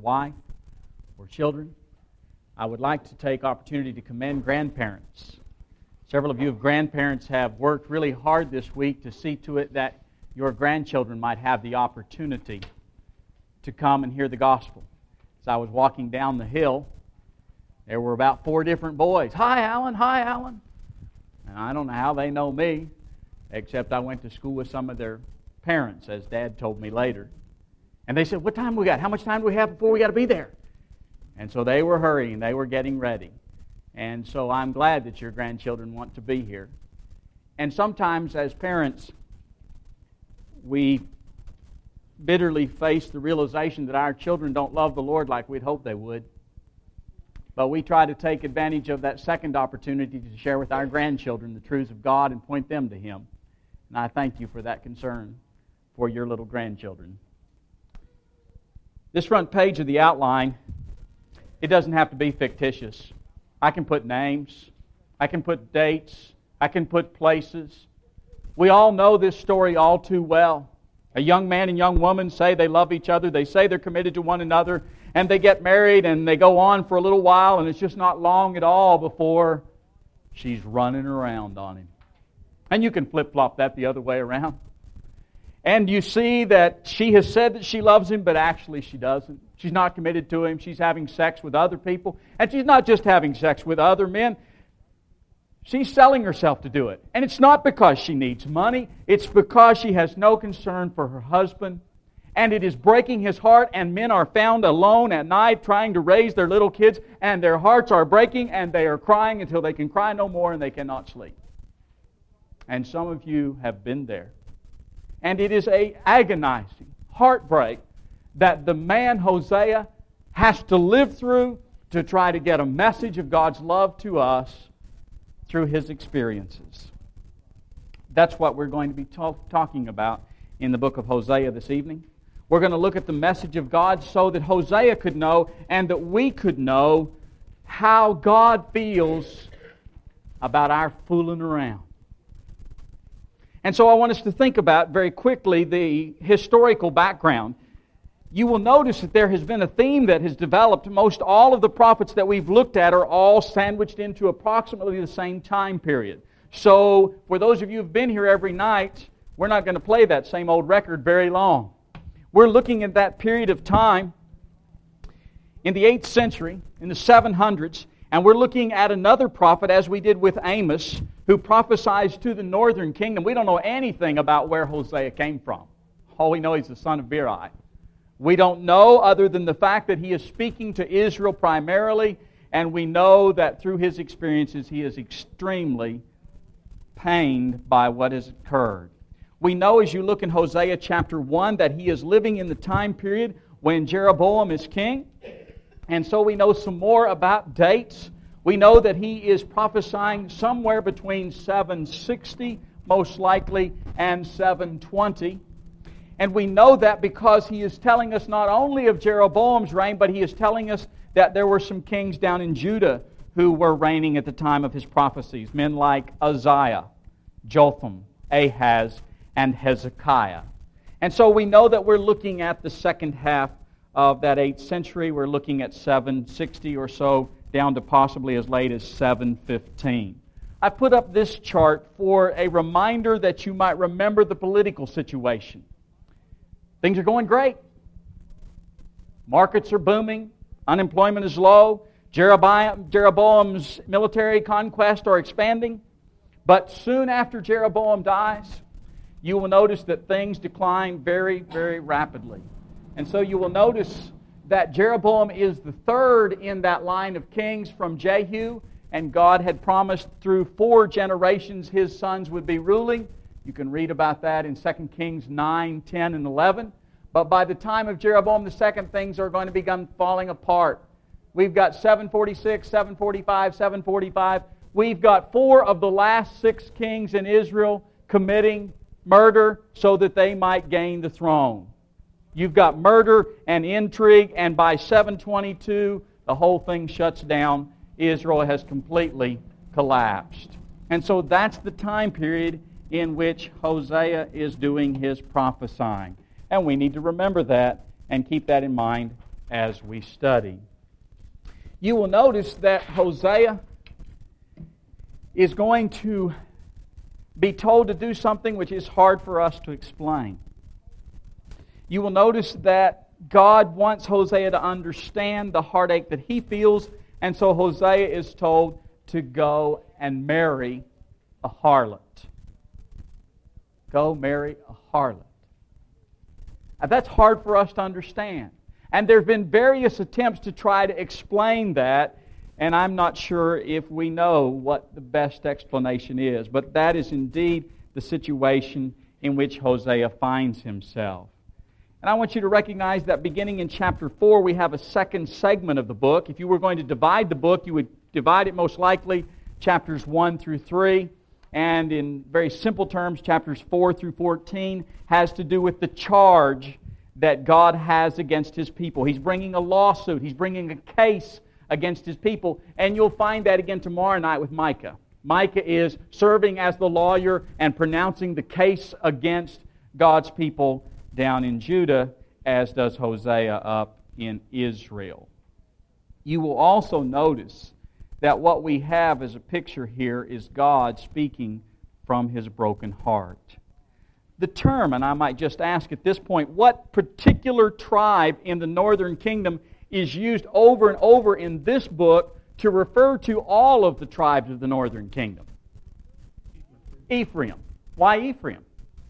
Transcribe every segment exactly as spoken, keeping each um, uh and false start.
wife or children, I would like to take opportunity to commend grandparents. Several of you of grandparents have worked really hard this week to see to it that your grandchildren might have the opportunity to come and hear the gospel. As I was walking down the hill, there were about four different boys. Hi, Alan. Hi, Alan. And I don't know how they know me, except I went to school with some of their parents, as Dad told me later. And they said, what time we got? How much time do we have before we got to be there? And so they were hurrying. They were getting ready. And so I'm glad that your grandchildren want to be here. And sometimes as parents, we bitterly face the realization that our children don't love the Lord like we'd hoped they would. But we try to take advantage of that second opportunity to share with our grandchildren the truths of God and point them to Him. And I thank you for that concern for your little grandchildren. This front page of the outline, it doesn't have to be fictitious. I can put names. I can put dates. I can put places. We all know this story all too well. A young man and young woman say they love each other. They say they're committed to one another. And they get married and they go on for a little while. And it's just not long at all before she's running around on him. And you can flip-flop that the other way around. And you see that she has said that she loves him, but actually she doesn't. She's not committed to him. She's having sex with other people. And she's not just having sex with other men. She's selling herself to do it. And it's not because she needs money. It's because she has no concern for her husband. And it is breaking his heart. And men are found alone at night trying to raise their little kids. And their hearts are breaking. And they are crying until they can cry no more and they cannot sleep. And some of you have been there. And it is a agonizing heartbreak that the man Hosea has to live through to try to get a message of God's love to us through his experiences. That's what we're going to be talk- talking about in the book of Hosea this evening. We're going to look at the message of God so that Hosea could know and that we could know how God feels about our fooling around. And so I want us to think about very quickly the historical background. You will notice that there has been a theme that has developed. Most all of the prophets that we've looked at are all sandwiched into approximately the same time period. So for those of you who've been here every night, we're not going to play that same old record very long. We're looking at that period of time in the eighth century, in the seven hundreds, and we're looking at another prophet, as we did with Amos, who prophesies to the northern kingdom. We don't know anything about where Hosea came from. All we know he's the son of Beeri. We don't know other than the fact that he is speaking to Israel primarily, and we know that through his experiences he is extremely pained by what has occurred. We know as you look in Hosea chapter one that he is living in the time period when Jeroboam is king. And so we know some more about dates. We know that he is prophesying somewhere between seven sixty, most likely, and seven twenty. And we know that because he is telling us not only of Jeroboam's reign, but he is telling us that there were some kings down in Judah who were reigning at the time of his prophecies. Men like Uzziah, Jotham, Ahaz, and Hezekiah. And so we know that we're looking at the second half of that eighth century. We're looking at seven sixty or so, down to possibly as late as seven fifteen. I put up this chart for a reminder that you might remember the political situation. Things are going great. Markets are booming. Unemployment is low. Jeroboam, Jeroboam's military conquests are expanding. But soon after Jeroboam dies, you will notice that things decline very, very rapidly. And so you will notice that Jeroboam is the third in that line of kings from Jehu, and God had promised through four generations his sons would be ruling. You can read about that in Second Kings nine, ten, and eleven. But by the time of Jeroboam the second, things are going to begin falling apart. We've got seven forty-six, seven forty-five, seven forty-five. We've got four of the last six kings in Israel committing murder so that they might gain the throne. You've got murder and intrigue, and by seven twenty-two, the whole thing shuts down. Israel has completely collapsed. And so that's the time period in which Hosea is doing his prophesying. And we need to remember that and keep that in mind as we study. You will notice that Hosea is going to be told to do something which is hard for us to explain. You will notice that God wants Hosea to understand the heartache that he feels, and so Hosea is told to go and marry a harlot. Go marry a harlot. Now, that's hard for us to understand. And there have been various attempts to try to explain that, and I'm not sure if we know what the best explanation is. But that is indeed the situation in which Hosea finds himself. And I want you to recognize that beginning in chapter four, we have a second segment of the book. If you were going to divide the book, you would divide it most likely chapters one through three. And in very simple terms, chapters four through fourteen has to do with the charge that God has against His people. He's bringing a lawsuit. He's bringing a case against His people. And you'll find that again tomorrow night with Micah. Micah is serving as the lawyer and pronouncing the case against God's people down in Judah, as does Hosea up in Israel. You will also notice that what we have as a picture here is God speaking from His broken heart. The term, and I might just ask at this point, what particular tribe in the northern kingdom is used over and over in this book to refer to all of the tribes of the northern kingdom? Ephraim. Why Ephraim?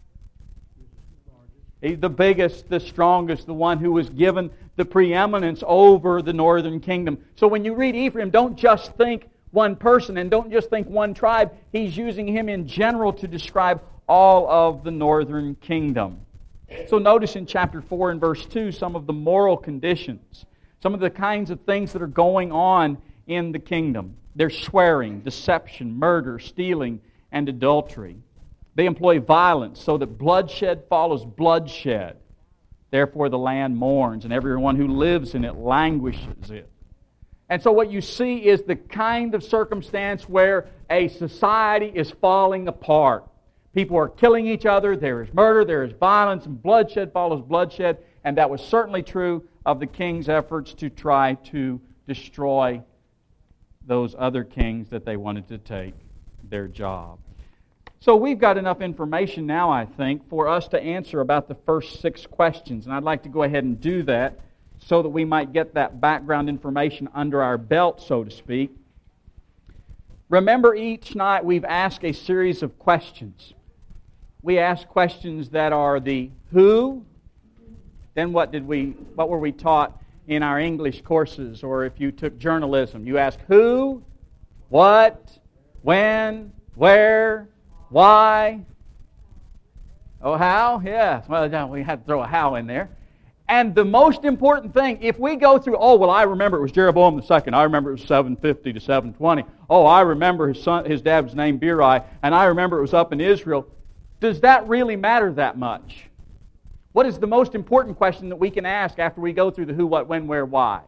He's the biggest, the strongest, the one who was given the preeminence over the northern kingdom. So when you read Ephraim, don't just think one person and don't just think one tribe. He's using him in general to describe all of the northern kingdom. So notice in chapter four and verse two some of the moral conditions, some of the kinds of things that are going on in the kingdom. They're swearing, deception, murder, stealing, and adultery. They employ violence so that bloodshed follows bloodshed. Therefore the land mourns, and everyone who lives in it languishes it. And so what you see is the kind of circumstance where a society is falling apart. People are killing each other, there is murder, there is violence, and bloodshed follows bloodshed. And that was certainly true of the king's efforts to try to destroy those other kings that they wanted to take their job. So we've got enough information now, I think, for us to answer about the first six questions. And I'd like to go ahead and do that so that we might get that background information under our belt, so to speak. Remember, each night we've asked a series of questions. We ask questions that are the who. Then what did we? What were we taught in our English courses, or if you took journalism? You ask who, what, when, where, why? Oh, how? Yes. Well, we had to throw a how in there. And the most important thing, if we go through, oh, well, I remember it was Jeroboam the second. I remember it was seven fifty to seven twenty. Oh, I remember his son, his dad was named Beri, and I remember it was up in Israel. Does that really matter that much? What is the most important question that we can ask after we go through the who, what, when, where, why?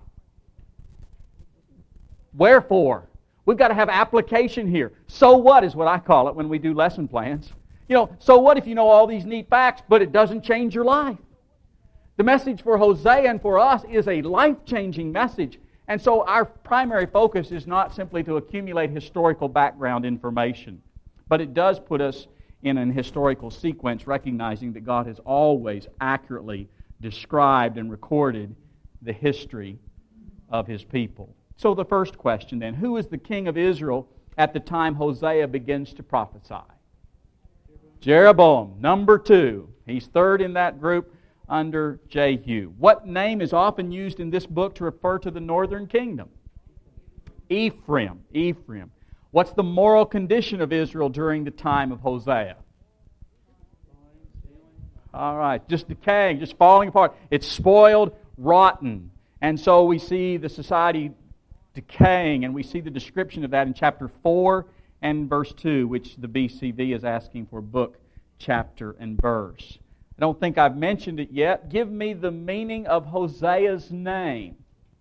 Wherefore? We've got to have application here. So what is what I call it when we do lesson plans. You know, so what if you know all these neat facts, but it doesn't change your life? The message for Hosea and for us is a life-changing message. And so our primary focus is not simply to accumulate historical background information, but it does put us in an historical sequence, recognizing that God has always accurately described and recorded the history of His people. So the first question then, who is the king of Israel at the time Hosea begins to prophesy? Jeroboam, number two. He's third in that group under Jehu. What name is often used in this book to refer to the northern kingdom? Ephraim. Ephraim. What's the moral condition of Israel during the time of Hosea? All right, just decaying, just falling apart. It's spoiled, rotten. And so we see the society decaying, and we see the description of that in chapter four and verse two, which the B C V is asking for book, chapter, and verse. I don't think I've mentioned it yet. Give me the meaning of Hosea's name.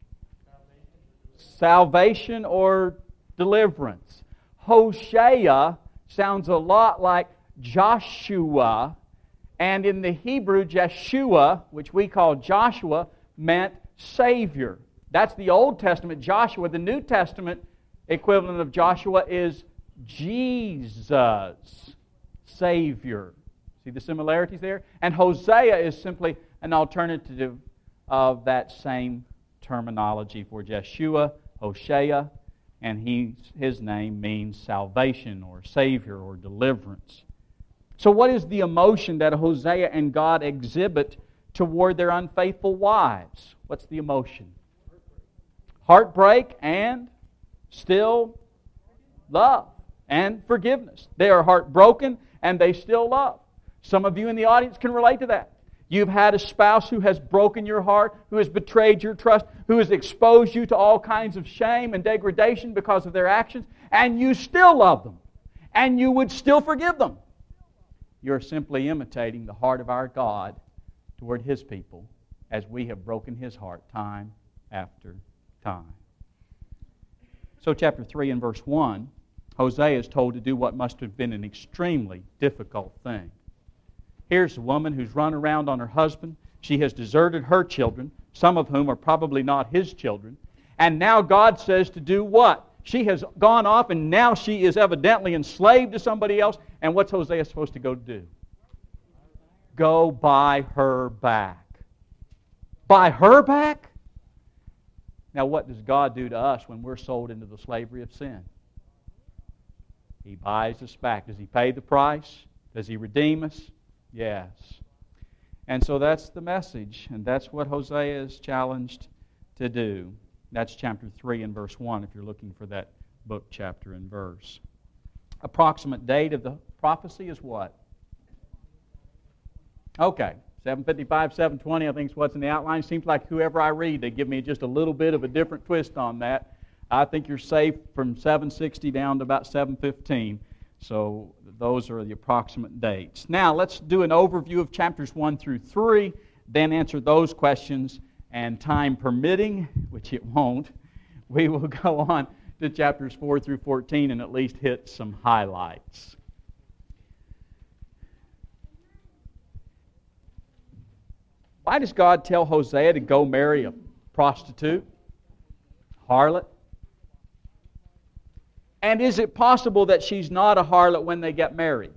Salvation or deliverance. Hosea sounds a lot like Joshua, and in the Hebrew, Jeshua, which we call Joshua, meant Savior. That's the Old Testament Joshua. The New Testament equivalent of Joshua is Jesus, Savior. See the similarities there? And Hosea is simply an alternative of that same terminology for Jeshua, Hoshea, and he, his name means salvation or Savior or deliverance. So what is the emotion that Hosea and God exhibit toward their unfaithful wives? What's the emotion? Heartbreak and still love and forgiveness. They are heartbroken and they still love. Some of you in the audience can relate to that. You've had a spouse who has broken your heart, who has betrayed your trust, who has exposed you to all kinds of shame and degradation because of their actions, and you still love them, and you would still forgive them. You're simply imitating the heart of our God toward His people as we have broken His heart time after time. So chapter three and verse one, Hosea is told to do what must have been an extremely difficult thing. Here's a woman who's run around on her husband. She has deserted her children, some of whom are probably not his children. And now God says to do what? She has gone off and now she is evidently enslaved to somebody else. And what's Hosea supposed to go do? Go buy her back. Buy her back? Now what does God do to us when we're sold into the slavery of sin? He buys us back. Does He pay the price? Does He redeem us? Yes. And so that's the message, and that's what Hosea is challenged to do. That's chapter three and verse one, if you're looking for that book, chapter, and verse. Approximate date of the prophecy is what? Okay, seven fifty-five, seven twenty, I think is what's in the outline. Seems like whoever I read, they give me just a little bit of a different twist on that. I think you're safe from seven sixty down to about seven fifteen. So those are the approximate dates. Now let's do an overview of chapters one through three, then answer those questions, and time permitting, which it won't, we will go on to chapters four through fourteen and at least hit some highlights. Why does God tell Hosea to go marry a prostitute, harlot? And is it possible that she's not a harlot when they get married?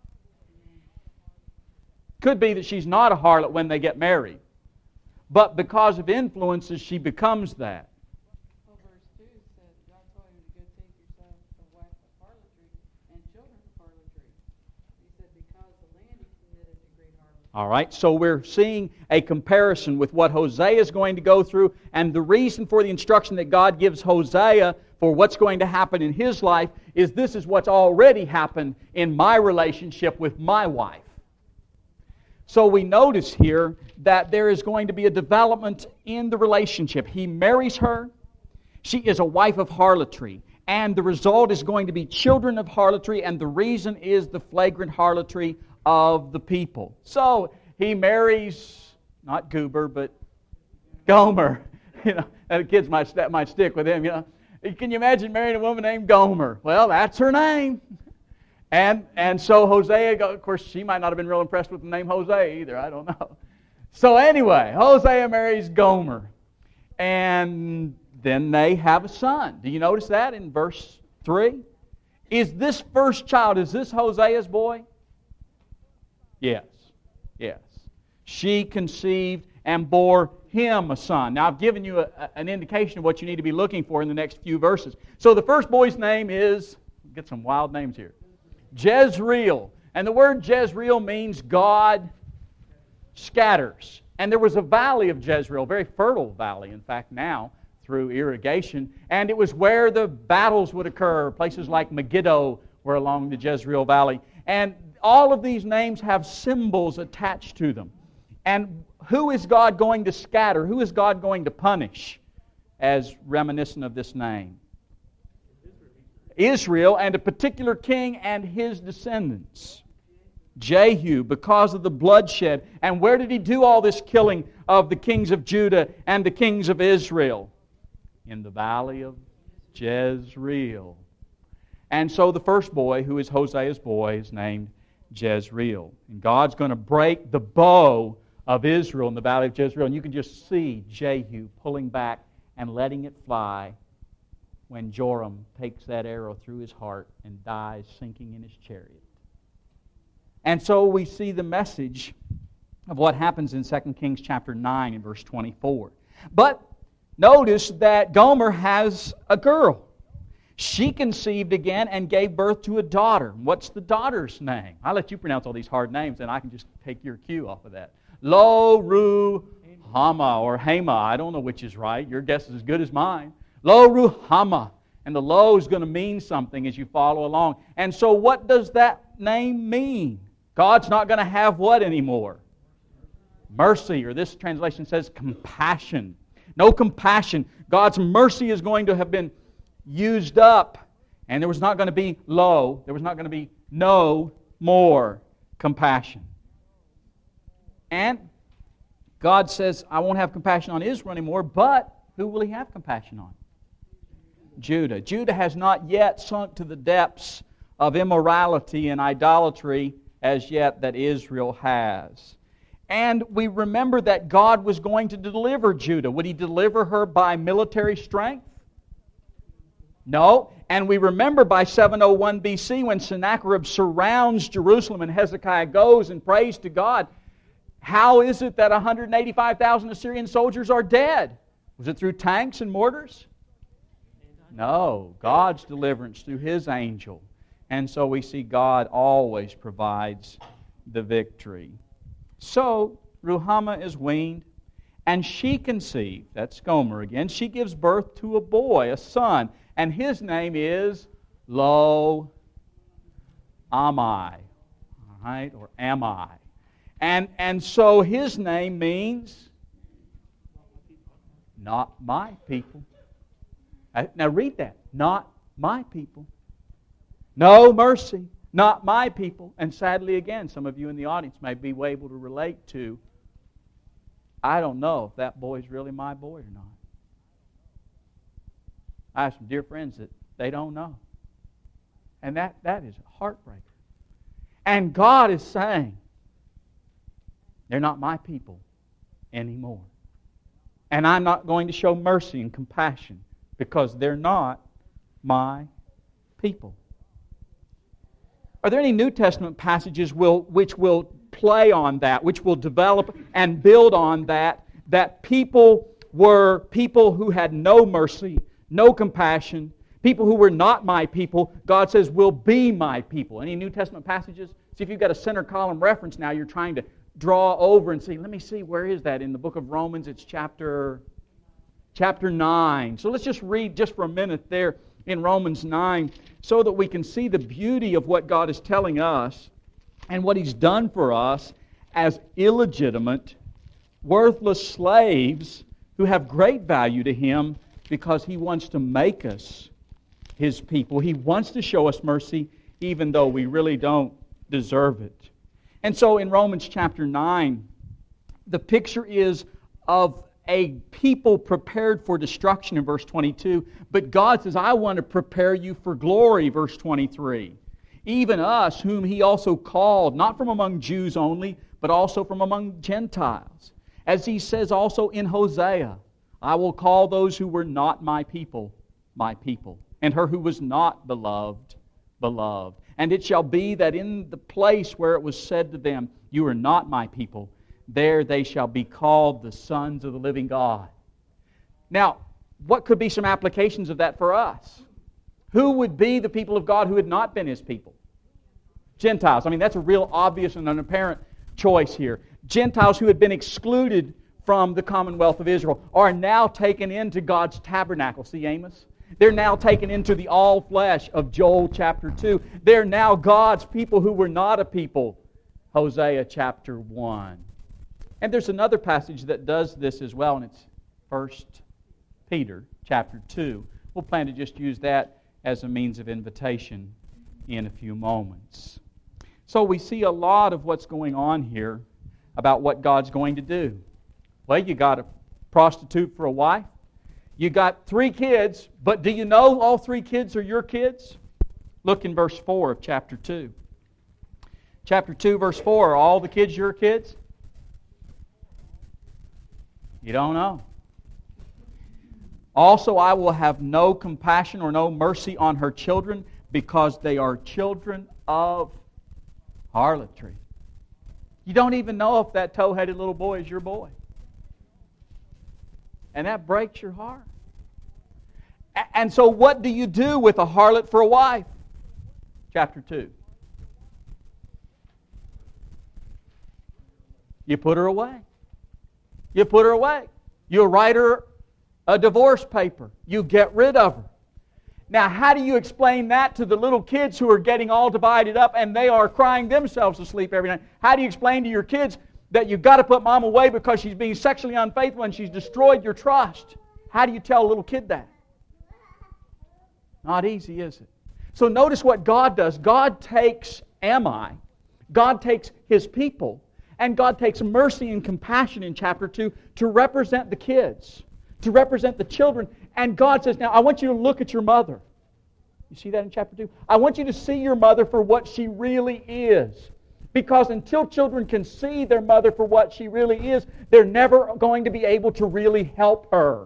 Could be that she's not a harlot when they get married. But because of influences, she becomes that. Well, verse two said, God told you to go take yourself a wife of harlotry and children of harlotry. He said, because the land he committed to great harlotry. All right, so we're seeing a comparison with what Hosea is going to go through, and the reason for the instruction that God gives Hosea for what's going to happen in his life is this is what's already happened in my relationship with my wife. So we notice here that there is going to be a development in the relationship. He marries her. She is a wife of harlotry. And the result is going to be children of harlotry, and the reason is the flagrant harlotry of the people. So he marries, not Goober, but Gomer. You know, and the kids might, that might stick with him, you know. Can you imagine marrying a woman named Gomer? Well, that's her name. And and so Hosea, of course, she might not have been real impressed with the name Hosea either. I don't know. So anyway, Hosea marries Gomer. And then they have a son. Do you notice that in verse three? Is this first child, is this Hosea's boy? Yes. Yes. She conceived and bore him a son. Now, I've given you a, a, an indication of what you need to be looking for in the next few verses. So the first boy's name is, get some wild names here, Jezreel. And the word Jezreel means God scatters. And there was a valley of Jezreel, a very fertile valley, in fact, now, through irrigation. And it was where the battles would occur. Places like Megiddo were along the Jezreel Valley. And all of these names have symbols attached to them. And who is God going to scatter? Who is God going to punish as reminiscent of this name? Israel, and a particular king and his descendants. Jehu, because of the bloodshed. And where did he do all this killing of the kings of Judah and the kings of Israel? In the valley of Jezreel. And so the first boy, who is Hosea's boy, is named Jezreel. And God's going to break the bow of Israel in the valley of Jezreel. And you can just see Jehu pulling back and letting it fly when Joram takes that arrow through his heart and dies sinking in his chariot. And so we see the message of what happens in Second Kings chapter nine and verse twenty-four. But notice that Gomer has a girl. She conceived again and gave birth to a daughter. What's the daughter's name? I'll let you pronounce all these hard names and I can just take your cue off of that. Lo-Ru-Hama or Hama. I don't know which is right. Your guess is as good as mine. Lo-Ru-Hama. And the lo is going to mean something as you follow along. And so what does that name mean? God's not going to have what anymore? Mercy, or this translation says compassion. No compassion. God's mercy is going to have been used up. And there was not going to be lo. There was not going to be no more compassion. And God says, I won't have compassion on Israel anymore, but who will He have compassion on? Judah. Judah has not yet sunk to the depths of immorality and idolatry as yet that Israel has. And we remember that God was going to deliver Judah. Would He deliver her by military strength? No. And we remember by seven oh one B C when Sennacherib surrounds Jerusalem and Hezekiah goes and prays to God. How is it that one hundred eighty-five thousand Assyrian soldiers are dead? Was it through tanks and mortars? No. God's deliverance through His angel. And so we see God always provides the victory. So, Ruhamah is weaned, and she conceived. That's Gomer again. She gives birth to a boy, a son, and his name is Lo-Ammi, all right, or Ammi. And, and so his name means not my people. Now read that. Not my people. No mercy. Not my people. And sadly, again, some of you in the audience may be able to relate to, I don't know if that boy's really my boy or not. I have some dear friends that they don't know. And that, that is a heartbreaker. And God is saying, they're not my people anymore. And I'm not going to show mercy and compassion because they're not my people. Are there any New Testament passages will, which will play on that, which will develop and build on that, that people were people who had no mercy, no compassion, people who were not my people, God says will be my people? Any New Testament passages? See, if you've got a center column reference now, you're trying to draw over and see, let me see, where is that? In the book of Romans, it's chapter, chapter nine. So let's just read just for a minute there in Romans nine so that we can see the beauty of what God is telling us and what He's done for us as illegitimate, worthless slaves who have great value to Him because He wants to make us His people. He wants to show us mercy even though we really don't deserve it. And so in Romans chapter nine, the picture is of a people prepared for destruction in verse twenty-two. But God says, I want to prepare you for glory, verse twenty-three. Even us, whom He also called, not from among Jews only, but also from among Gentiles. As He says also in Hosea, I will call those who were not my people, my people, and her who was not beloved, beloved. And it shall be that in the place where it was said to them, you are not my people, there they shall be called the sons of the living God. Now, what could be some applications of that for us? Who would be the people of God who had not been His people? Gentiles. I mean, that's a real obvious and an apparent choice here. Gentiles who had been excluded from the commonwealth of Israel are now taken into God's tabernacle. See Amos? They're now taken into the all flesh of Joel chapter two. They're now God's people who were not a people. Hosea chapter one. And there's another passage that does this as well, and it's First Peter chapter two. We'll plan to just use that as a means of invitation in a few moments. So we see a lot of what's going on here about what God's going to do. Well, you got a prostitute for a wife. You got three kids, but do you know all three kids are your kids? Look in verse four of chapter two. Chapter two, verse four, are all the kids your kids? You don't know. Also, I will have no compassion or no mercy on her children, because they are children of harlotry. You don't even know if that tow-headed little boy is your boy. And that breaks your heart. And so what do you do with a harlot for a wife? Chapter two. You put her away. You put her away. You write her a divorce paper. You get rid of her. Now, how do you explain that to the little kids who are getting all divided up and they are crying themselves to sleep every night? How do you explain to your kids that you've got to put mom away because she's being sexually unfaithful and she's destroyed your trust? How do you tell a little kid that? Not easy, is it? So notice what God does. God takes Ami, God takes His people, and God takes mercy and compassion in chapter two to represent the kids, to represent the children. And God says, now I want you to look at your mother. You see that in chapter two? I want you to see your mother for what she really is. Because until children can see their mother for what she really is, they're never going to be able to really help her.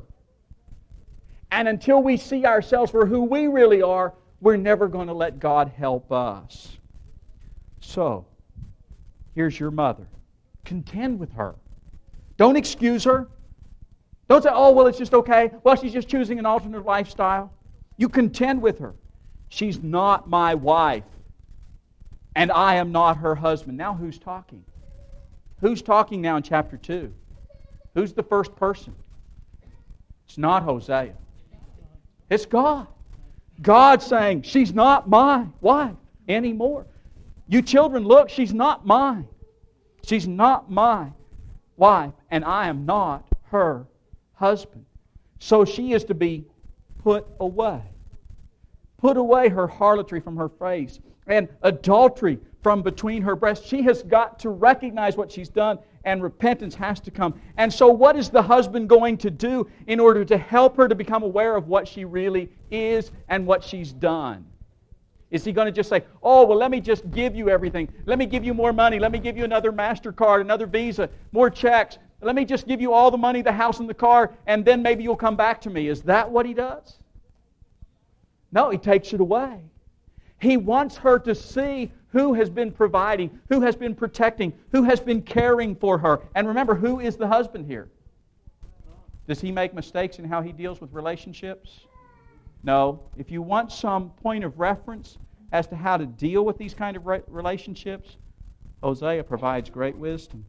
And until we see ourselves for who we really are, we're never going to let God help us. So, here's your mother. Contend with her. Don't excuse her. Don't say, oh, well, it's just okay. Well, she's just choosing an alternate lifestyle. You contend with her. She's not my wife, and I am not her husband. Now who's talking? Who's talking now in chapter two? Who's the first person? It's not Hosea. It's God. God saying, she's not my wife anymore. You children, look, she's not mine. She's not my wife, and I am not her husband. So she is to be put away. Put away her harlotry from her face and adultery from between her breasts. She has got to recognize what she's done, and repentance has to come. And so what is the husband going to do in order to help her to become aware of what she really is and what she's done? Is he going to just say, oh, well, let me just give you everything. Let me give you more money. Let me give you another MasterCard, another Visa, more checks. Let me just give you all the money, the house, and the car, and then maybe you'll come back to me. Is that what he does? No, he takes it away. He wants her to see who has been providing, who has been protecting, who has been caring for her. And remember, who is the husband here? Does he make mistakes in how he deals with relationships? No. If you want some point of reference as to how to deal with these kind of relationships, Hosea provides great wisdom.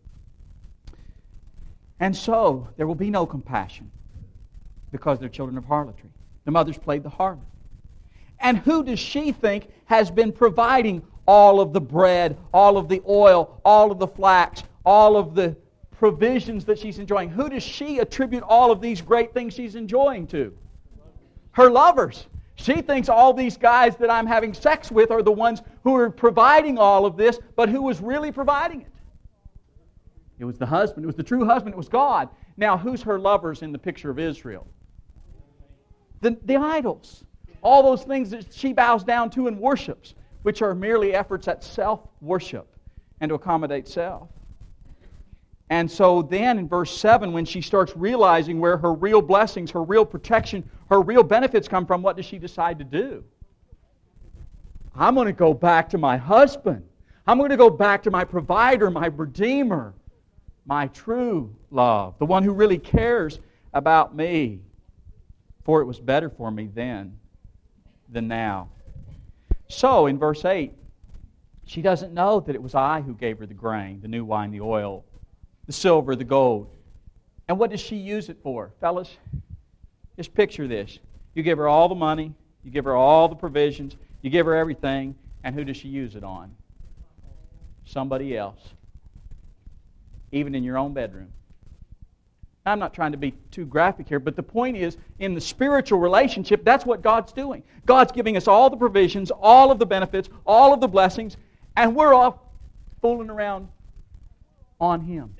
And so, there will be no compassion because they're children of harlotry. The mother's played the harlot. And who does she think has been providing all of the bread, all of the oil, all of the flax, all of the provisions that she's enjoying? Who does she attribute all of these great things she's enjoying to? Her lovers. She thinks all these guys that I'm having sex with are the ones who are providing all of this, but who was really providing it? It was the husband. It was the true husband. It was God. Now, who's her lovers in the picture of Israel? The, the idols. All those things that she bows down to and worships, which are merely efforts at self-worship and to accommodate self. And so then in verse seven, when she starts realizing where her real blessings, her real protection, her real benefits come from, what does she decide to do? I'm going to go back to my husband. I'm going to go back to my provider, my redeemer, my true love, the one who really cares about me. For it was better for me then than now. So, in verse eight, she doesn't know that it was I who gave her the grain, the new wine, the oil, the silver, the gold. And what does she use it for? Fellas, just picture this. You give her all the money, you give her all the provisions, you give her everything, and who does she use it on? Somebody else. Even in your own bedroom. I'm not trying to be too graphic here, but the point is, in the spiritual relationship, that's what God's doing. God's giving us all the provisions, all of the benefits, all of the blessings, and we're off fooling around on Him.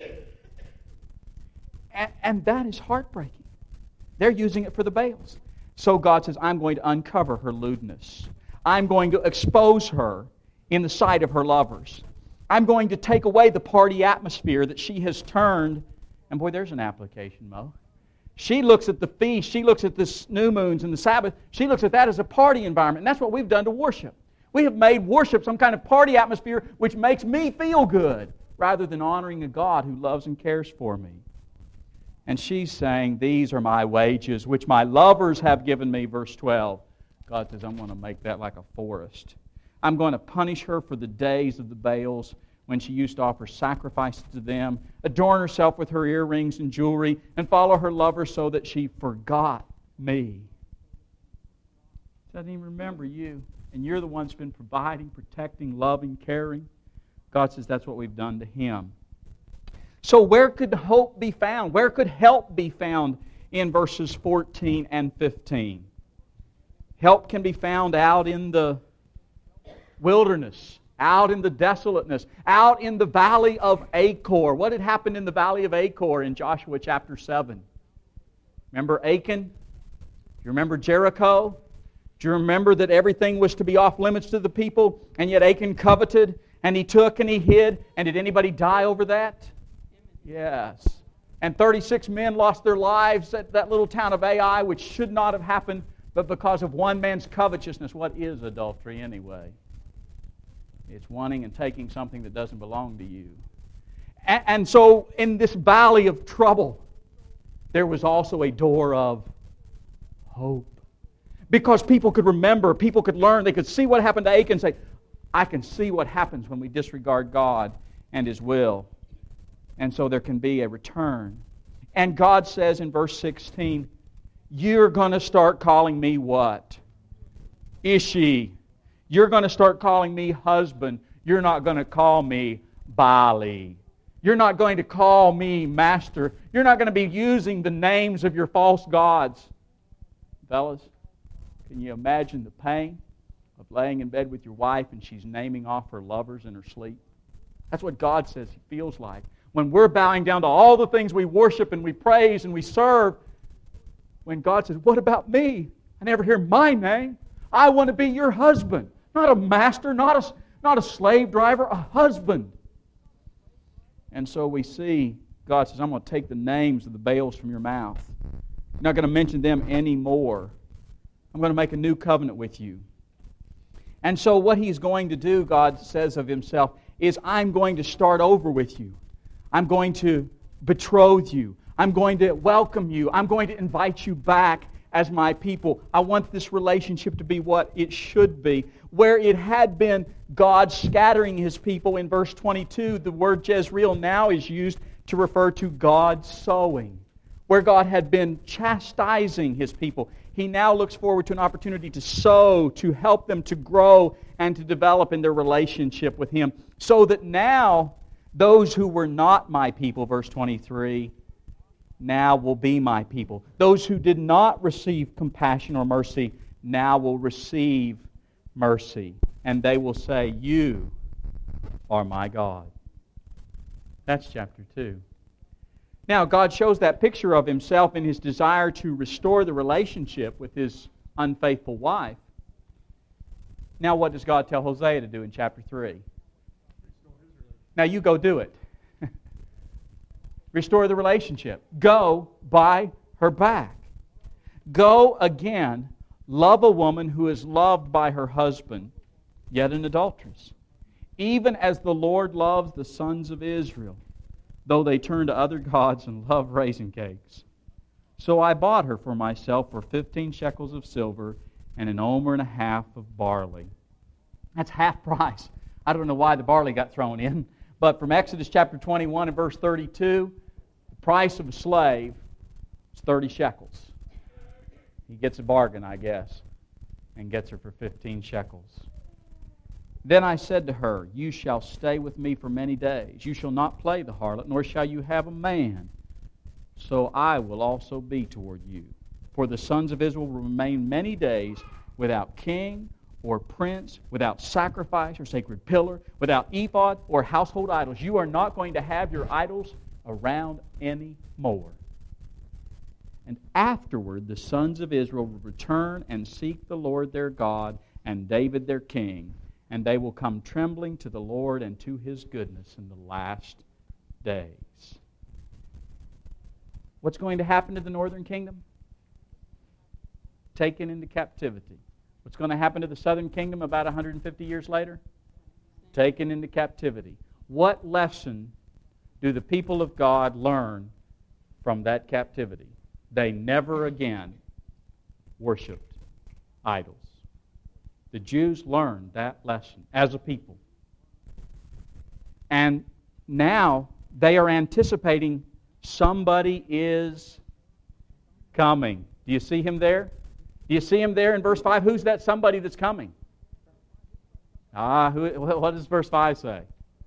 And, and that is heartbreaking. They're using it for the Baals. So God says, I'm going to uncover her lewdness. I'm going to expose her in the sight of her lovers. I'm going to take away the party atmosphere that she has turned And boy, there's an application, Mo. She looks at the feast, she looks at the new moons and the Sabbath, she looks at that as a party environment. And that's what we've done to worship. We have made worship some kind of party atmosphere which makes me feel good, rather than honoring a God who loves and cares for me. And she's saying, these are my wages, which my lovers have given me, verse twelve. God says, I'm going to make that like a forest. I'm going to punish her for the days of the Baals, when she used to offer sacrifices to them, adorn herself with her earrings and jewelry, and follow her lover so that she forgot me. She doesn't even remember you. And you're the one who's been providing, protecting, loving, caring. God says that's what we've done to him. So where could hope be found? Where could help be found in verses fourteen and fifteen? Help can be found out in the wilderness, out in the desolateness, out in the valley of Achor. What had happened in the valley of Achor in Joshua chapter seven? Remember Achan? Do you remember Jericho? Do you remember that everything was to be off limits to the people, and yet Achan coveted, and he took and he hid, and did anybody die over that? Yes. And thirty-six men lost their lives at that little town of Ai, which should not have happened, but because of one man's covetousness. What is adultery anyway? It's wanting and taking something that doesn't belong to you. And, and so in this valley of trouble, there was also a door of hope. Because people could remember, people could learn, they could see what happened to Achan and say, I can see what happens when we disregard God and His will. And so there can be a return. And God says in verse sixteen, you're going to start calling me what? Ishi. You're going to start calling me husband. You're not going to call me Bali. You're not going to call me master. You're not going to be using the names of your false gods. Fellas, can you imagine the pain of laying in bed with your wife and she's naming off her lovers in her sleep? That's what God says He feels like. When we're bowing down to all the things we worship and we praise and we serve, when God says, what about me? I never hear my name. I want to be your husband. Not a master, not a, not a slave driver, a husband. And so we see God says, I'm going to take the names of the Baals from your mouth. I'm not going to mention them anymore. I'm going to make a new covenant with you. And so what He's going to do, God says of Himself, is I'm going to start over with you. I'm going to betroth you. I'm going to welcome you. I'm going to invite you back as my people. I want this relationship to be what it should be. Where it had been God scattering His people in verse twenty-two, the word Jezreel now is used to refer to God sowing. Where God had been chastising His people, He now looks forward to an opportunity to sow, to help them to grow and to develop in their relationship with Him. So that now, those who were not my people, verse twenty-three, now will be my people. Those who did not receive compassion or mercy now will receive mercy. And they will say, you are my God. That's chapter two. Now, God shows that picture of Himself in His desire to restore the relationship with His unfaithful wife. Now, what does God tell Hosea to do in chapter three? Now, you go do it. Restore the relationship. Go buy her back. Go again, love a woman who is loved by her husband, yet an adulteress. Even as the Lord loves the sons of Israel, though they turn to other gods and love raisin cakes. So I bought her for myself for fifteen shekels of silver and an omer and a half of barley. That's half price. I don't know why the barley got thrown in, but from Exodus chapter twenty-one and verse thirty-two, the price of a slave is thirty shekels. He gets a bargain, I guess, and gets her for fifteen shekels. Then I said to her, you shall stay with me for many days. You shall not play the harlot, nor shall you have a man. So I will also be toward you. For the sons of Israel will remain many days without king or prince, without sacrifice or sacred pillar, without ephod or household idols. You are not going to have your idols around anymore. And afterward the sons of Israel will return and seek the Lord their God and David their king, and they will come trembling to the Lord and to His goodness in the last days. What's going to happen to the northern kingdom? Taken into captivity. What's going to happen to the southern kingdom about one hundred fifty years later? Taken into captivity. What lesson do the people of God learn from that captivity? They never again worshipped idols. The Jews learned that lesson as a people. And now they are anticipating somebody is coming. Do you see him there? Do you see him there in verse five? Who's that somebody that's coming? Ah, who, what does verse five say?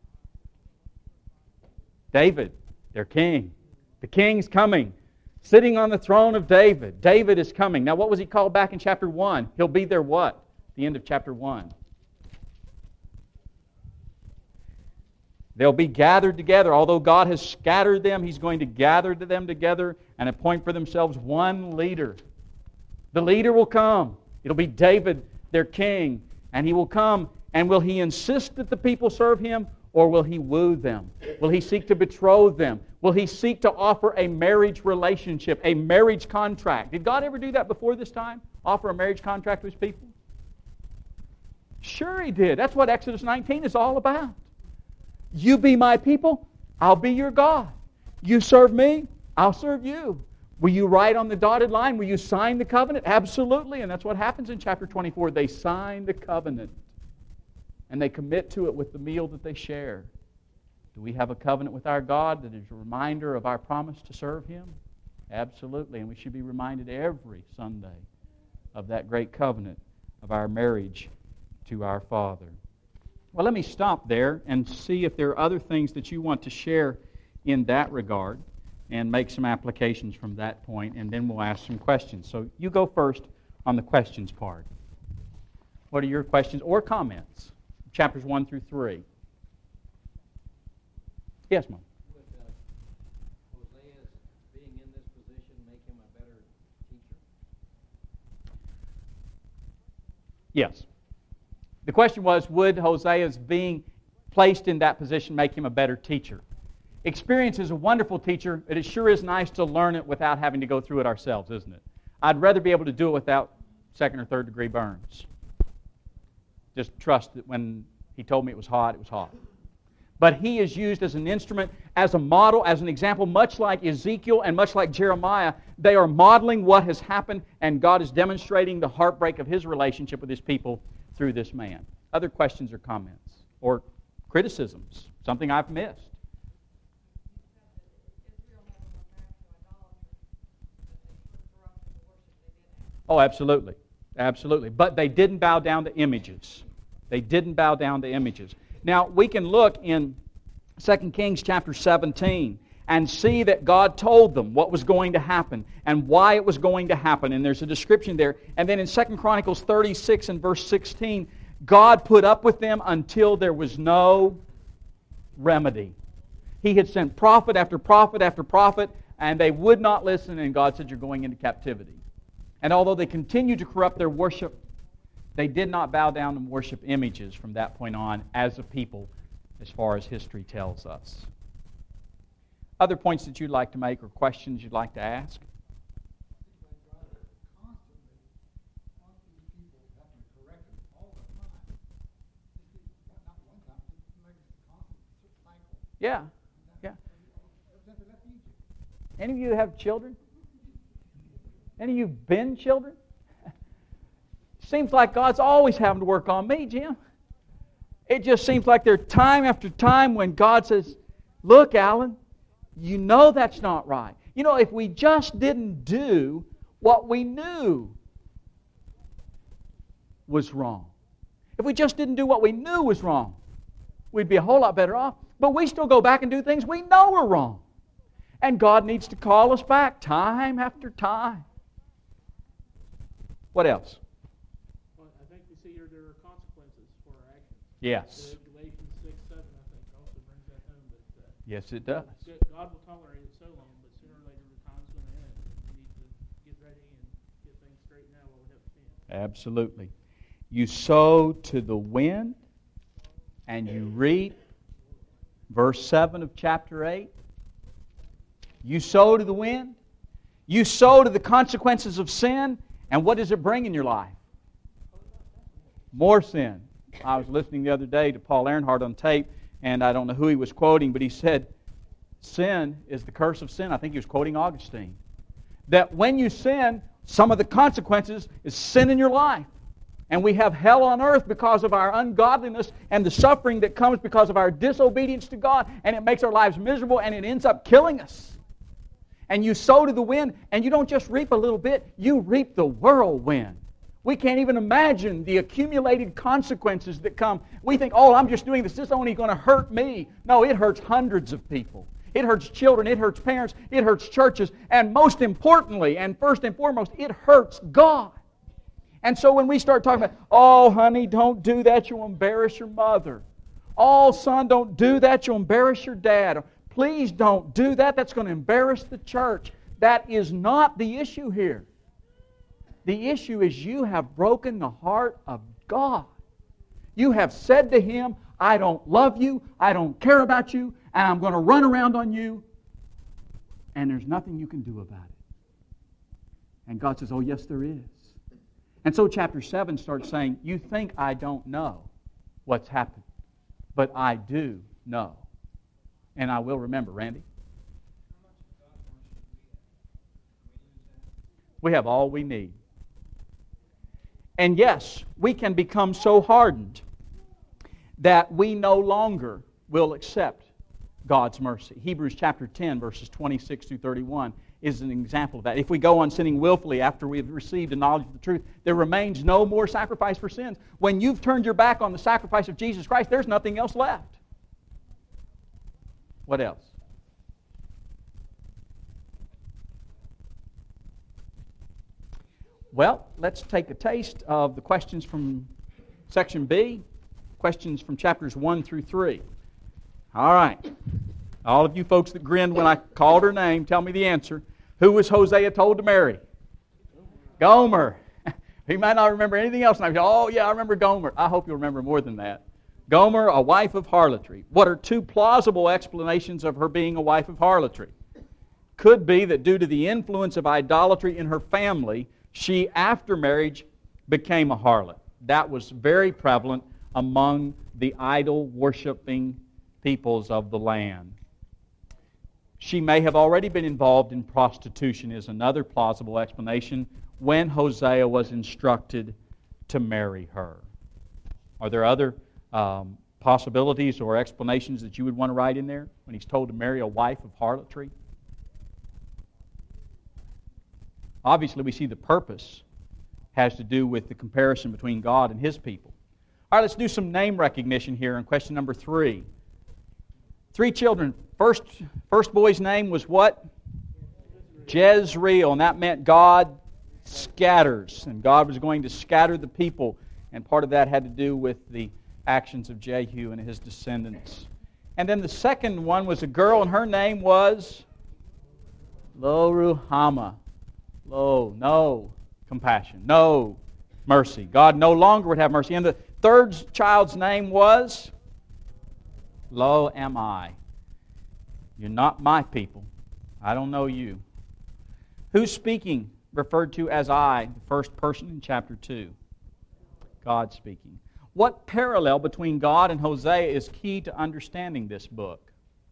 David, their king. The king's coming, sitting on the throne of David. David is coming. Now, what was he called back in chapter one? He'll be there what? The end of chapter one. They'll be gathered together. Although God has scattered them, He's going to gather them together and appoint for themselves one leader. The leader will come. It'll be David, their king. And he will come, and will he insist that the people serve him, or will he woo them? Will he seek to betroth them? Will he seek to offer a marriage relationship, a marriage contract? Did God ever do that before this time? Offer a marriage contract to His people? Sure He did. That's what Exodus nineteen is all about. You be my people, I'll be your God. You serve me, I'll serve you. Will you write on the dotted line? Will you sign the covenant? Absolutely. And that's what happens in chapter twenty-four. They sign the covenant. And they commit to it with the meal that they share. Do we have a covenant with our God that is a reminder of our promise to serve Him? Absolutely. And we should be reminded every Sunday of that great covenant of our marriage to our Father. Well, let me stop there and see if there are other things that you want to share in that regard and make some applications from that point, and then we'll ask some questions. So you go first on the questions part. What are your questions or comments? Chapters one through three. Yes, Mom. Would uh, Hosea's being in this position make him a better teacher? Yes. The question was, would Hosea's being placed in that position make him a better teacher? Experience is a wonderful teacher, but it sure is nice to learn it without having to go through it ourselves, isn't it? I'd rather be able to do it without second or third degree burns. Just trust that when he told me it was hot, it was hot. But he is used as an instrument, as a model, as an example, much like Ezekiel and much like Jeremiah. They are modeling what has happened, and God is demonstrating the heartbreak of His relationship with His people through this man. Other questions or comments or criticisms? Something I've missed? Oh, absolutely. Absolutely. But they didn't bow down to images. They didn't bow down to images. Now, we can look in Second Kings chapter seventeen and see that God told them what was going to happen and why it was going to happen. And there's a description there. And then in Second Chronicles thirty-six and verse sixteen, God put up with them until there was no remedy. He had sent prophet after prophet after prophet, and they would not listen, and God said, you're going into captivity. And although they continued to corrupt their worship, they did not bow down and worship images from that point on as a people, as far as history tells us. Other points that you'd like to make or questions you'd like to ask? Yeah, yeah. Any of you have children? Any of you been children? Seems like God's always having to work on me, Jim. It just seems like there time after time when God says, look, Alan, you know that's not right. You know, if we just didn't do what we knew was wrong. If we just didn't do what we knew was wrong, we'd be a whole lot better off. But we still go back and do things we know are wrong. And God needs to call us back time after time. What else? Well, I think we see here there are consequences for our actions. Yes. Galatians six seven, I think, also brings that home. But, uh, yes, it does. God will tolerate it so long, but sooner or later the time's going to end. And we need to get ready and get things straightened out while we have a chance. Absolutely. You sow to the wind, and you reap. Verse seven of chapter eight. You sow to the wind, You sow to the consequences of sin, and what does it bring in your life? More sin. I was listening the other day to Paul Ehrenhardt on tape, and I don't know who he was quoting, but he said, sin is the curse of sin. I think he was quoting Augustine. That when you sin, some of the consequences is sin in your life. And we have hell on earth because of our ungodliness and the suffering that comes because of our disobedience to God, and it makes our lives miserable, and it ends up killing us. And you sow to the wind, and you don't just reap a little bit, you reap the whirlwind. We can't even imagine the accumulated consequences that come. We think, oh, I'm just doing this. This is only going to hurt me. No, it hurts hundreds of people. It hurts children. It hurts parents. It hurts churches. And most importantly, and first and foremost, it hurts God. And so when we start talking about, oh, honey, don't do that. You'll embarrass your mother. Oh, son, don't do that. You'll embarrass your dad. Please don't do that. That's going to embarrass the church. That is not the issue here. The issue is you have broken the heart of God. You have said to Him, I don't love you, I don't care about you, and I'm going to run around on you, and there's nothing you can do about it. And God says, oh yes there is. And so chapter seven starts saying, you think I don't know what's happened, but I do know. And I will remember. Randy? We have all we need. And yes, we can become so hardened that we no longer will accept God's mercy. Hebrews chapter ten, verses twenty-six through thirty-one is an example of that. If we go on sinning willfully after we have received a knowledge of the truth, there remains no more sacrifice for sins. When you've turned your back on the sacrifice of Jesus Christ, there's nothing else left. What else? Well, let's take a taste of the questions from section B, questions from chapters one through three. All right. All of you folks that grinned when I called her name, tell me the answer. Who was Hosea told to marry? Gomer. He might not remember anything else. And I go, oh, yeah, I remember Gomer. I hope you'll remember more than that. Gomer, a wife of harlotry. What are two plausible explanations of her being a wife of harlotry? Could be that due to the influence of idolatry in her family, she, after marriage, became a harlot. That was very prevalent among the idol-worshiping peoples of the land. She may have already been involved in prostitution is another plausible explanation when Hosea was instructed to marry her. Are there other um, possibilities or explanations that you would want to write in there when he's told to marry a wife of harlotry? Obviously, we see the purpose has to do with the comparison between God and His people. All right, let's do some name recognition here in question number three. Three children. First, first boy's name was what? Jezreel, and that meant God scatters, and God was going to scatter the people, and part of that had to do with the actions of Jehu and his descendants. And then the second one was a girl, and her name was Lo-Ruhamah. Lo, no compassion, no mercy. God no longer would have mercy. And the third child's name was Lo am I. You're not my people. I don't know you. Who's speaking, referred to as I, the first person in chapter two? God speaking. What parallel between God and Hosea is key to understanding this book?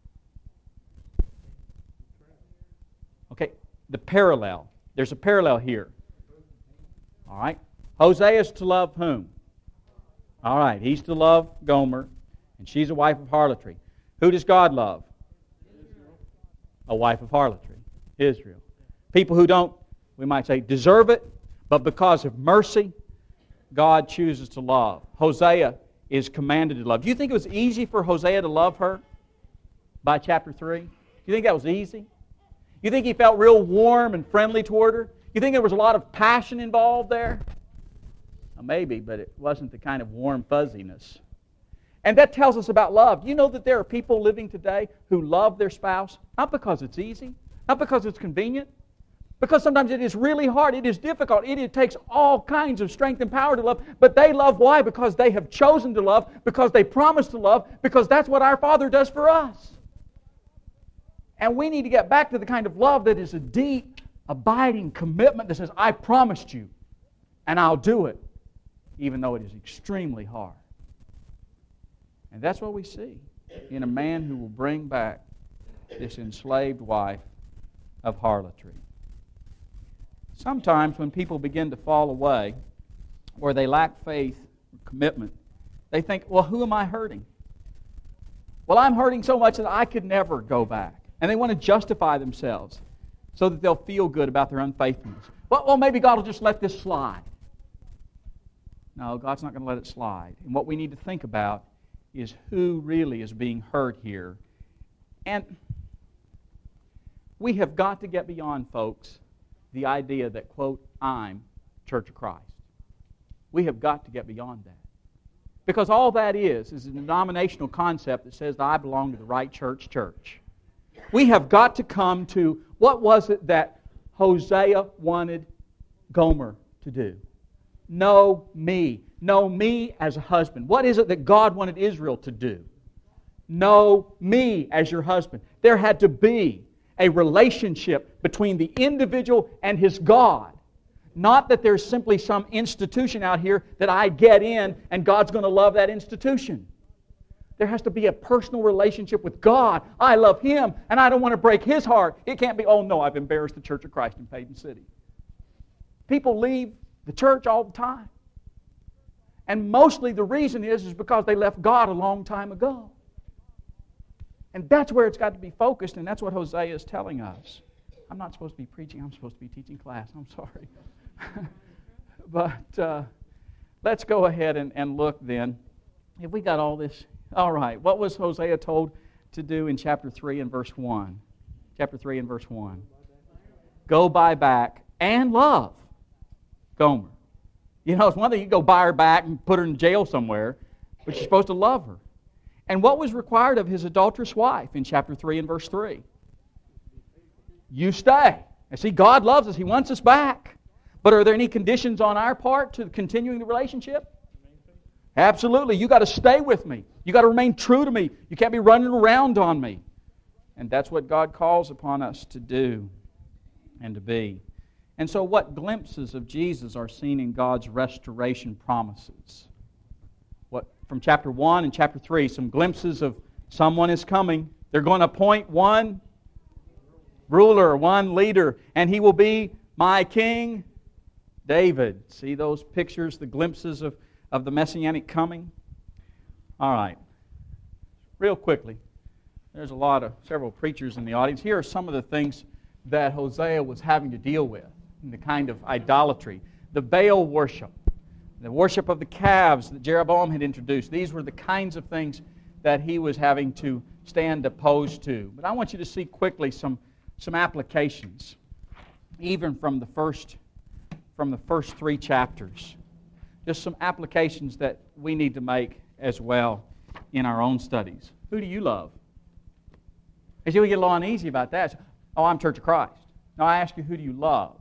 Okay, the parallel. There's a parallel here. All right. Hosea is to love whom? All right, he's to love Gomer, and she's a wife of harlotry. Who does God love? Israel. A wife of harlotry. Israel. People who don't, we might say, deserve it, but because of mercy, God chooses to love. Hosea is commanded to love. Do you think it was easy for Hosea to love her by chapter three? Do you think that was easy? You think he felt real warm and friendly toward her? You think there was a lot of passion involved there? Well, maybe, but it wasn't the kind of warm fuzziness. And that tells us about love. Do you know that there are people living today who love their spouse, not because it's easy, not because it's convenient, because sometimes it is really hard, it is difficult, it, it takes all kinds of strength and power to love, but they love. Why? Because they have chosen to love, because they promise to love, because that's what our Father does for us. And we need to get back to the kind of love that is a deep, abiding commitment that says, I promised you, and I'll do it, even though it is extremely hard. And that's what we see in a man who will bring back this enslaved wife of harlotry. Sometimes when people begin to fall away, or they lack faith or commitment, they think, well, who am I hurting? Well, I'm hurting so much that I could never go back. And they want to justify themselves so that they'll feel good about their unfaithfulness. Well, well maybe God will just let this slide. No, God's not going to let it slide. And what we need to think about is who really is being hurt here. And we have got to get beyond, folks, the idea that, quote, I'm Church of Christ. We have got to get beyond that. Because all that is, is a denominational concept that says that I belong to the right church church. We have got to come to, what was it that Hosea wanted Gomer to do? Know me. Know me as a husband. What is it that God wanted Israel to do? Know me as your husband. There had to be a relationship between the individual and his God. Not that there's simply some institution out here that I get in and God's going to love that institution. There has to be a personal relationship with God. I love Him and I don't want to break His heart. It can't be, oh no, I've embarrassed the Church of Christ in Paden City. People leave the church all the time. And mostly the reason is, is because they left God a long time ago. And that's where it's got to be focused, and that's what Hosea is telling us. I'm not supposed to be preaching, I'm supposed to be teaching class. I'm sorry. But uh, let's go ahead and, and look then. Have we got all this? All right. What was Hosea told to do in chapter three and verse one? Chapter three and verse one. Go buy back and love Gomer. You know, it's one thing you go buy her back and put her in jail somewhere, but you're supposed to love her. And what was required of his adulterous wife in chapter three and verse three? You stay. And see, God loves us. He wants us back. But are there any conditions on our part to continuing the relationship? Absolutely. You got to stay with me. You got to remain true to me. You can't be running around on me. And that's what God calls upon us to do and to be. And so what glimpses of Jesus are seen in God's restoration promises? What from chapter one and chapter three, some glimpses of someone is coming. They're going to appoint one ruler, one leader, and he will be my king, David. See those pictures, the glimpses of, of the Messianic coming? All right. Real quickly, there's a lot of, several preachers in the audience. Here are some of the things that Hosea was having to deal with, the kind of idolatry. The Baal worship, the worship of the calves that Jeroboam had introduced. These were the kinds of things that he was having to stand opposed to. But I want you to see quickly some, some applications, even from the first from the first three chapters. Just some applications that we need to make as well in our own studies. Who do you love? And see, we get a little uneasy about that. Oh, I'm Church of Christ. Now I ask you, who do you love?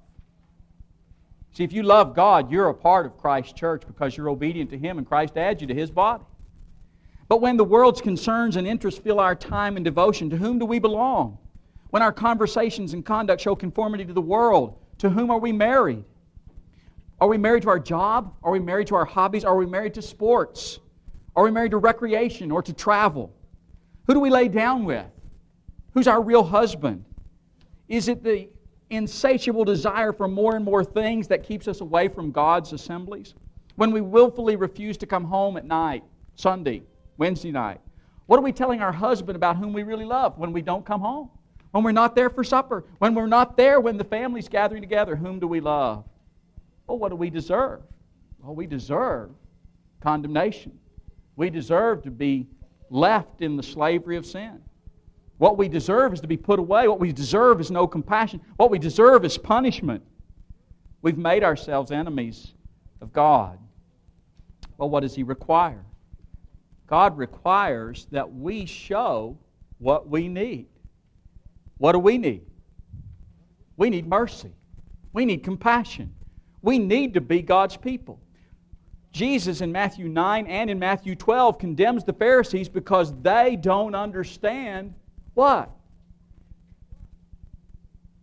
See, if you love God, you're a part of Christ's church because you're obedient to Him and Christ adds you to His body. But when the world's concerns and interests fill our time and devotion, to whom do we belong? When our conversations and conduct show conformity to the world, to whom are we married? Are we married to our job? Are we married to our hobbies? Are we married to sports? Are we married to recreation or to travel? Who do we lay down with? Who's our real husband? Is it the insatiable desire for more and more things that keeps us away from God's assemblies? When we willfully refuse to come home at night, Sunday, Wednesday night, what are we telling our husband about whom we really love when we don't come home? When we're not there for supper? When we're not there when the family's gathering together, whom do we love? Well, what do we deserve? Well, we deserve condemnation. We deserve to be left in the slavery of sin. What we deserve is to be put away. What we deserve is no compassion. What we deserve is punishment. We've made ourselves enemies of God. Well, what does He require? God requires that we show what we need. What do we need? We need mercy. We need compassion. We need to be God's people. Jesus in Matthew nine and in Matthew twelve condemns the Pharisees because they don't understand what?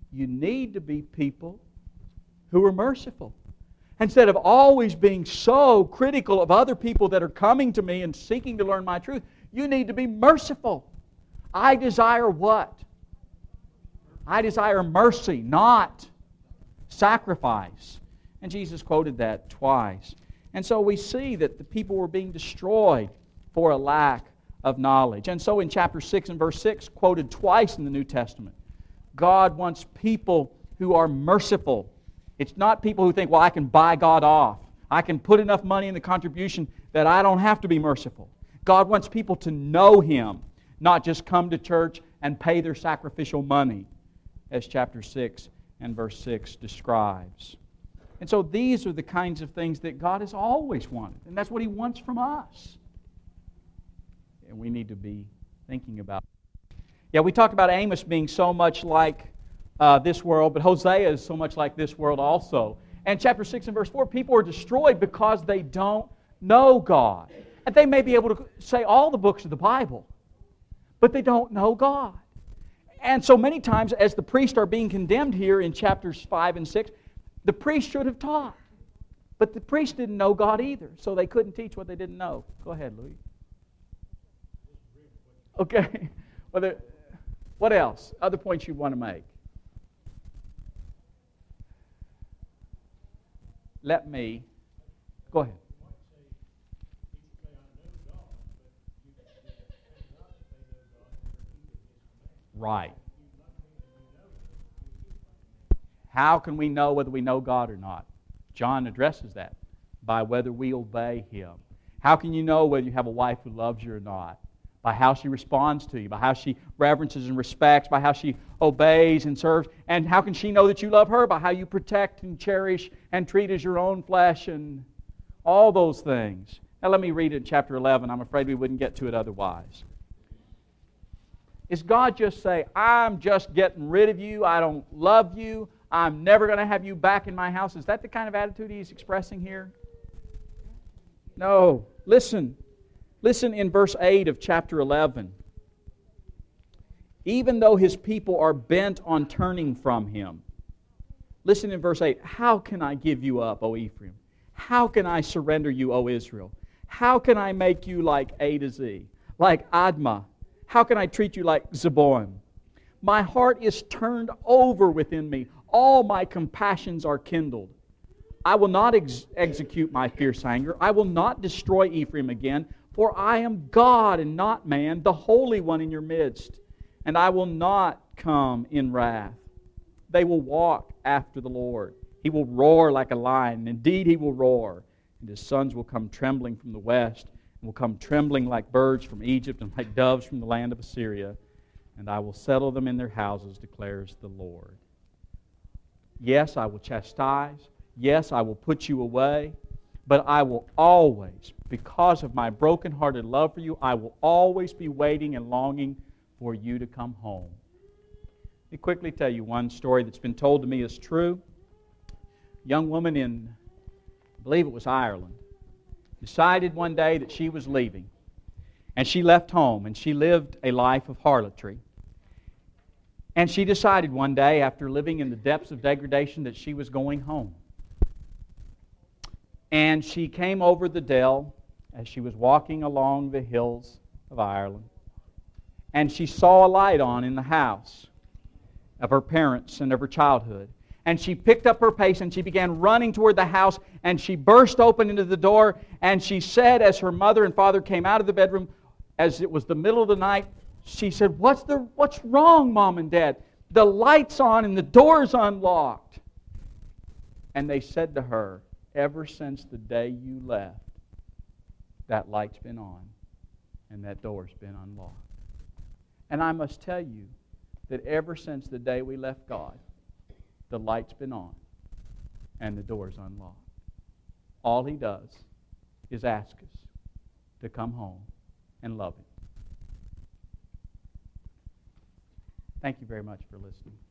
You need to be people who are merciful. Instead of always being so critical of other people that are coming to me and seeking to learn my truth, you need to be merciful. I desire what? I desire mercy, not sacrifice. And Jesus quoted that twice. And so we see that the people were being destroyed for a lack of knowledge. And so in chapter six and verse six, quoted twice in the New Testament, God wants people who are merciful. It's not people who think, well, I can buy God off. I can put enough money in the contribution that I don't have to be merciful. God wants people to know Him, not just come to church and pay their sacrificial money, as chapter six and verse six describes. And so these are the kinds of things that God has always wanted, and that's what He wants from us. And we need to be thinking about it. Yeah, we talked about Amos being so much like uh, this world, but Hosea is so much like this world also. And chapter six and verse four, people are destroyed because they don't know God. And they may be able to say all the books of the Bible, but they don't know God. And so many times, as the priests are being condemned here in chapters five and six, the priests should have taught. But the priests didn't know God either, so they couldn't teach what they didn't know. Go ahead, Louis. Okay. Well, there, what else? Other points you want to make? Let me. Go ahead. Right. How can we know whether we know God or not? John addresses that by whether we obey Him. How can you know whether you have a wife who loves you or not? By how she responds to you, by how she reverences and respects, by how she obeys and serves. And how can she know that you love her? By how you protect and cherish and treat as your own flesh and all those things. Now let me read it in chapter eleven. I'm afraid we wouldn't get to it otherwise. Is God just say, I'm just getting rid of you, I don't love you, I'm never going to have you back in my house? Is that the kind of attitude He's expressing here? No. Listen. Listen in verse eight of chapter eleven. Even though His people are bent on turning from Him. Listen in verse eight. How can I give you up, O Ephraim? How can I surrender you, O Israel? How can I make you like A to Z? Like Admah? How can I treat you like Zeboim? My heart is turned over within me. All my compassions are kindled. I will not ex- execute my fierce anger. I will not destroy Ephraim again, for I am God and not man, the Holy One in your midst. And I will not come in wrath. They will walk after the Lord. He will roar like a lion. Indeed, He will roar. And His sons will come trembling from the west, and will come trembling like birds from Egypt and like doves from the land of Assyria. And I will settle them in their houses, declares the Lord. Yes, I will chastise. Yes, I will put you away. But I will always, because of my broken-hearted love for you, I will always be waiting and longing for you to come home. Let me quickly tell you one story that's been told to me is true. A young woman in, I believe it was Ireland, decided one day that she was leaving. And she left home, and she lived a life of harlotry. And she decided one day, after living in the depths of degradation, that she was going home. And she came over the dell as she was walking along the hills of Ireland. And she saw a light on in the house of her parents and of her childhood. And she picked up her pace and she began running toward the house, and she burst open into the door, and she said, as her mother and father came out of the bedroom, as it was the middle of the night, she said, What's the what's wrong, Mom and Dad? The light's on and the door's unlocked. And they said to her, ever since the day you left, that light's been on and that door's been unlocked. And I must tell you that ever since the day we left God, the light's been on and the door's unlocked. All He does is ask us to come home and love Him. Thank you very much for listening.